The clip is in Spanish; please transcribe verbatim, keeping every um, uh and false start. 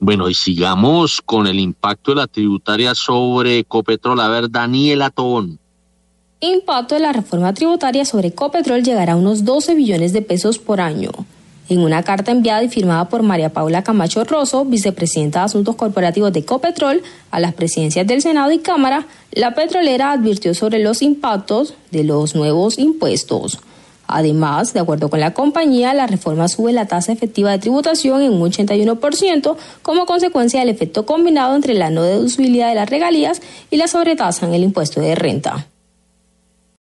Bueno, y sigamos con el impacto de la tributaria sobre Ecopetrol. A ver, Daniela Tobón. Impacto de la reforma tributaria sobre Ecopetrol llegará a unos doce billones de pesos por año. En una carta enviada y firmada por María Paula Camacho Rosso, vicepresidenta de Asuntos Corporativos de Ecopetrol, a las presidencias del Senado y Cámara, la petrolera advirtió sobre los impactos de los nuevos impuestos. Además, de acuerdo con la compañía, la reforma sube la tasa efectiva de tributación en un ochenta y uno por ciento como consecuencia del efecto combinado entre la no deducibilidad de las regalías y la sobretasa en el impuesto de renta.